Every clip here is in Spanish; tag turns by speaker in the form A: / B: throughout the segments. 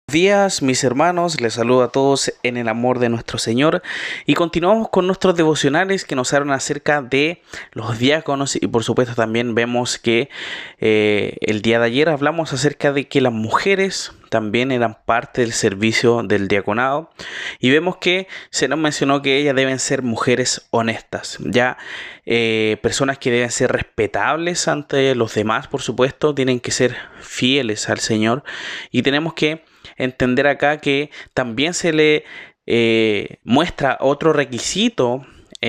A: Días, mis hermanos, les saludo a todos en el amor de nuestro Señor y continuamos con nuestros devocionales que nos hablan acerca de los diáconos y por supuesto también vemos que el día de ayer hablamos acerca de que las mujeres también eran parte del servicio del diaconado y vemos que se nos mencionó que ellas deben ser mujeres honestas, ya personas que deben ser respetables ante los demás, por supuesto, tienen que ser fieles al Señor y tenemos que entender acá que también se le muestra otro requisito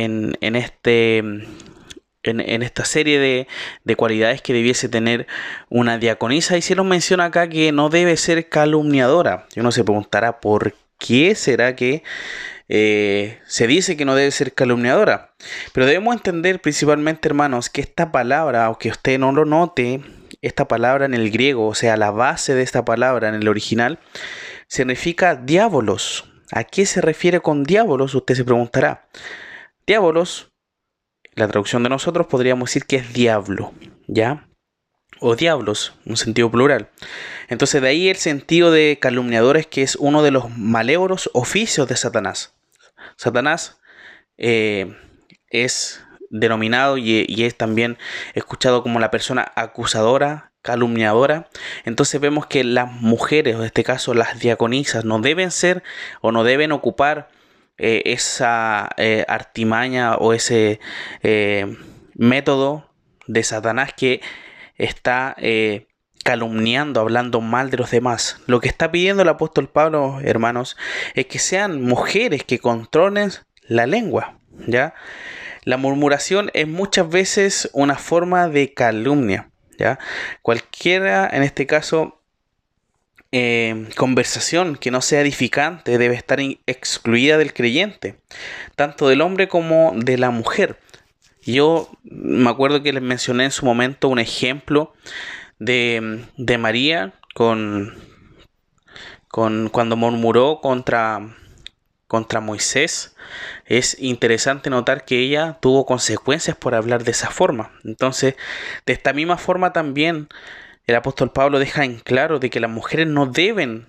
A: en esta serie de cualidades que debiese tener una diaconisa, y se nos menciona acá que no debe ser calumniadora. Y uno se preguntará por qué será que se dice que no debe ser calumniadora, pero debemos entender principalmente, hermanos, que esta palabra, aunque usted no lo note, esta palabra en el griego, o sea, la base de esta palabra en el original, significa diabolos. ¿A qué se refiere con diabolos? Usted se preguntará. Diabolos, la traducción de nosotros podríamos decir que es diablo, ¿ya? O diablos, un sentido plural. Entonces de ahí el sentido de calumniadores, que es uno de los malévolos oficios de Satanás. Satanás es denominado y es también escuchado como la persona acusadora, calumniadora. Entonces vemos que las mujeres, o en este caso las diaconisas, no deben ser o no deben ocupar esa artimaña o ese método de Satanás que está calumniando, hablando mal de los demás. Lo que está pidiendo el apóstol Pablo, hermanos, es que sean mujeres que controlen la lengua, ¿ya? La murmuración es muchas veces una forma de calumnia, ¿ya? Cualquiera, en este caso, conversación que no sea edificante debe estar excluida del creyente, tanto del hombre como de la mujer. Yo me acuerdo que les mencioné en su momento un ejemplo de María cuando murmuró contra Moisés. Es interesante notar que ella tuvo consecuencias por hablar de esa forma. Entonces, de esta misma forma también el apóstol Pablo deja en claro de que las mujeres no deben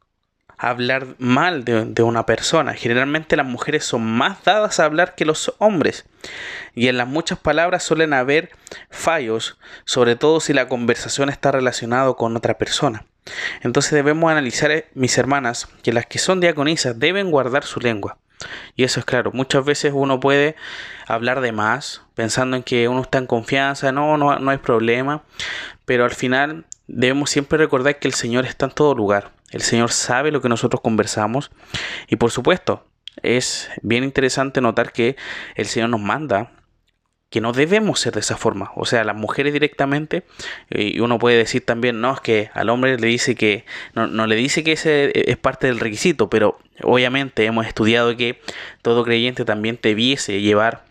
A: hablar mal de una persona. Generalmente las mujeres son más dadas a hablar que los hombres, y en las muchas palabras suelen haber fallos, sobre todo si la conversación está relacionada con otra persona. Entonces debemos analizar, mis hermanas, que las que son diaconisas deben guardar su lengua. Y eso es claro, muchas veces uno puede hablar de más, pensando en que uno está en confianza, no hay problema, pero al final debemos siempre recordar que el Señor está en todo lugar. El Señor sabe lo que nosotros conversamos y por supuesto es bien interesante notar que el Señor nos manda que no debemos ser de esa forma. O sea, las mujeres directamente, y uno puede decir también, no, es que al hombre le dice que, no le dice que ese es parte del requisito, pero obviamente hemos estudiado que todo creyente también debiese llevar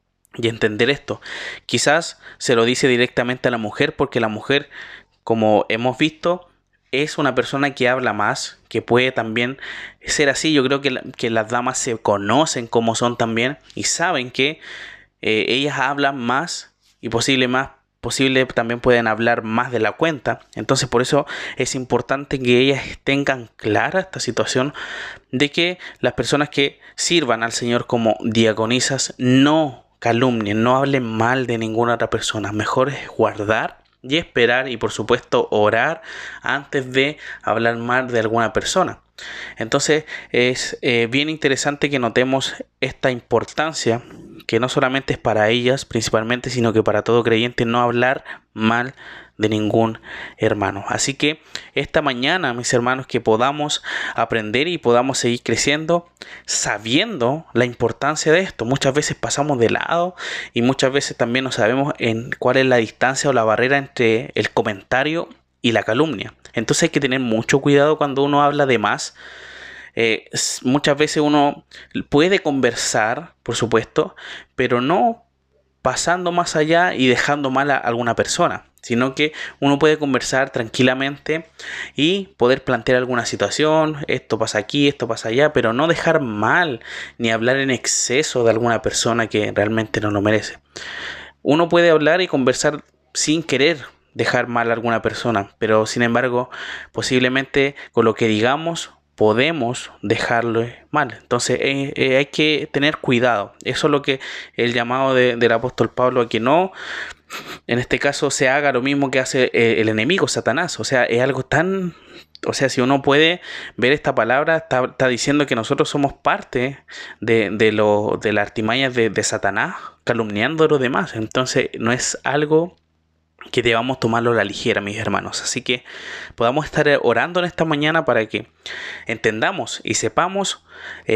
A: y entender esto. Quizás se lo dice directamente a la mujer porque la mujer, como hemos visto, es una persona que habla más, que puede también ser así. Yo creo que las damas se conocen como son también y saben que ellas hablan más y posible también pueden hablar más de la cuenta. Entonces por eso es importante que ellas tengan clara esta situación de que las personas que sirvan al Señor como diaconisas no calumnien, no hablen mal de ninguna otra persona. Mejor es guardar y esperar y por supuesto orar antes de hablar mal de alguna persona. Entonces es bien interesante que notemos esta importancia, que no solamente es para ellas principalmente, sino que para todo creyente, no hablar mal de ningún hermano. Así que esta mañana, mis hermanos, que podamos aprender y podamos seguir creciendo sabiendo la importancia de esto. Muchas veces pasamos de lado y muchas veces también no sabemos en cuál es la distancia o la barrera entre el comentario y la calumnia. Entonces hay que tener mucho cuidado cuando uno habla de más. Muchas veces uno puede conversar, por supuesto, pero no pasando más allá y dejando mal a alguna persona, sino que uno puede conversar tranquilamente y poder plantear alguna situación, esto pasa aquí, esto pasa allá, pero no dejar mal ni hablar en exceso de alguna persona que realmente no lo merece. Uno puede hablar y conversar sin querer dejar mal a alguna persona, pero sin embargo, posiblemente con lo que digamos podemos dejarlo mal. Entonces hay que tener cuidado. Eso es lo que el llamado del apóstol Pablo, a que no, en este caso, se haga lo mismo que hace el enemigo, Satanás. O sea, es algo tan... O sea, si uno puede ver esta palabra, está diciendo que nosotros somos parte de las artimañas de Satanás, calumniando a los demás. Entonces, no es algo que debamos tomarlo a la ligera, mis hermanos. Así que podamos estar orando en esta mañana para que entendamos y sepamos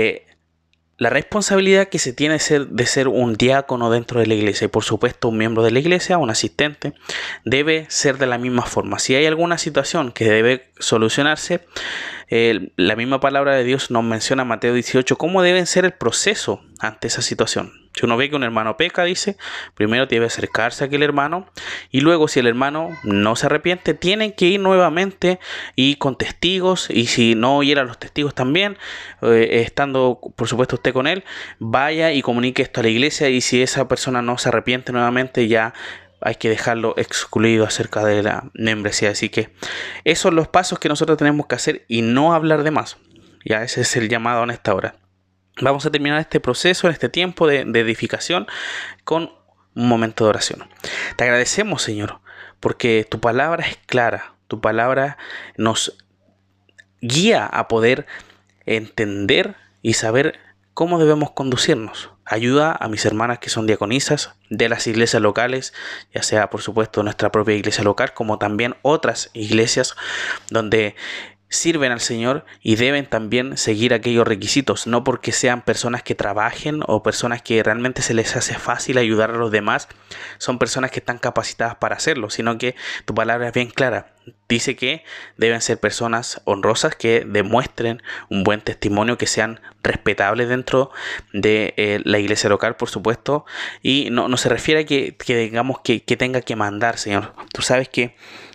A: la responsabilidad que se tiene de ser un diácono dentro de la iglesia. Y por supuesto, un miembro de la iglesia, un asistente, debe ser de la misma forma. Si hay alguna situación que debe solucionarse, la misma palabra de Dios nos menciona en Mateo 18 cómo debe ser el proceso ante esa situación. Si uno ve que un hermano peca, dice, primero debe acercarse a aquel hermano, y luego, si el hermano no se arrepiente, tienen que ir nuevamente y con testigos, y si no oyera a los testigos también, estando por supuesto usted con él, vaya y comunique esto a la iglesia, y si esa persona no se arrepiente nuevamente, ya hay que dejarlo excluido acerca de la membresía. Así que esos son los pasos que nosotros tenemos que hacer y no hablar de más. Ya ese es el llamado en esta hora. Vamos a terminar este proceso, en este tiempo de edificación, con un momento de oración. Te agradecemos, Señor, porque tu palabra es clara. Tu palabra nos guía a poder entender y saber cómo debemos conducirnos. Ayuda a mis hermanas que son diaconisas de las iglesias locales, ya sea por supuesto nuestra propia iglesia local, como también otras iglesias donde sirven al Señor y deben también seguir aquellos requisitos, no porque sean personas que trabajen o personas que realmente se les hace fácil ayudar a los demás, son personas que están capacitadas para hacerlo, sino que tu palabra es bien clara. Dice que deben ser personas honrosas, que demuestren un buen testimonio, que sean respetables dentro de la iglesia local, por supuesto, y no se refiere a que digamos que tenga que mandar, Señor. Tú sabes que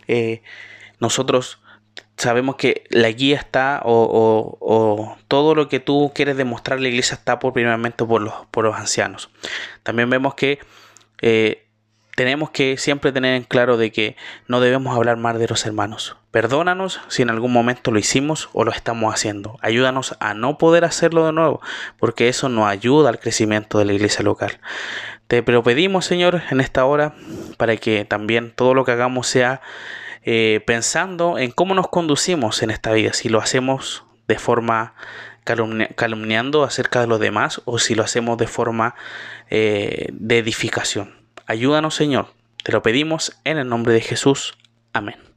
A: nosotros sabemos que la guía está o todo lo que tú quieres demostrar a la iglesia está primeramente por los ancianos. También vemos que tenemos que siempre tener en claro de que no debemos hablar mal de los hermanos. Perdónanos si en algún momento lo hicimos o lo estamos haciendo. Ayúdanos a no poder hacerlo de nuevo, porque eso no ayuda al crecimiento de la iglesia local. Te lo pedimos, Señor, en esta hora, para que también todo lo que hagamos sea pensando en cómo nos conducimos en esta vida, si lo hacemos de forma calumniando acerca de los demás o si lo hacemos de forma de edificación. Ayúdanos, Señor, te lo pedimos en el nombre de Jesús. Amén.